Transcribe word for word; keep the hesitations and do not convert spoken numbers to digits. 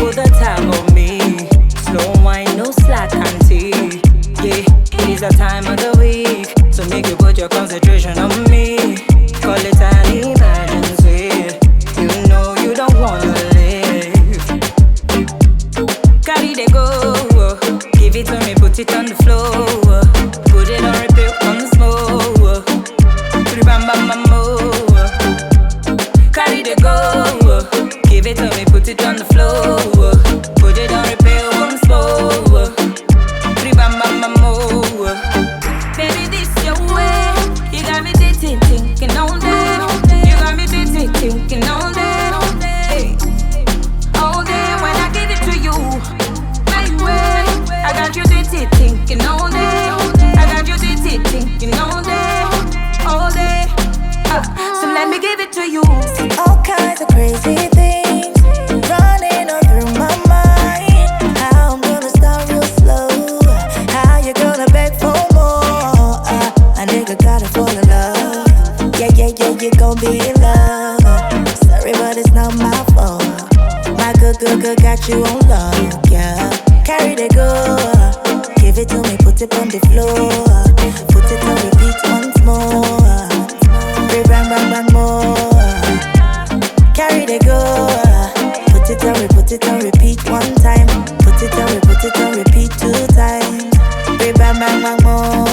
feel the time of me. Slow wine, no slack and tea. Yeah, it is the time of the week, so make you put your concentration on me. Call it an emergency. You know you don't wanna live. Carry the go, give it to me, put it on the floor. Put it on repeat once more. Bam bam bam more. Carry the go, give it to me, put it on the floor. Put it on repeat once more. Bam bam bam more. Baby, this your way. You got me thinking, thinking all day. You got me thinking, thinking all day. All day when I give it to you, baby, I got you thinking, thinking all day. I got you thinking, thinking all day, all day. Uh, so let me give it to you. All kinds of crazy things running on through my mind. How I'm gonna start real slow. How you gonna beg for more? Uh, a nigga gotta fall in love. Yeah, yeah, yeah, you gon' be in love. Sorry, but it's not my fault. My good, good, good got you on lock, yeah. Carry the go, give it to me, put it on the floor. Put it on repeat once more. Bang, bang, bang, more. Carry the go, put it on, put it on repeat one time. Put it on, put it on repeat two times. Bang, bang, bang, more.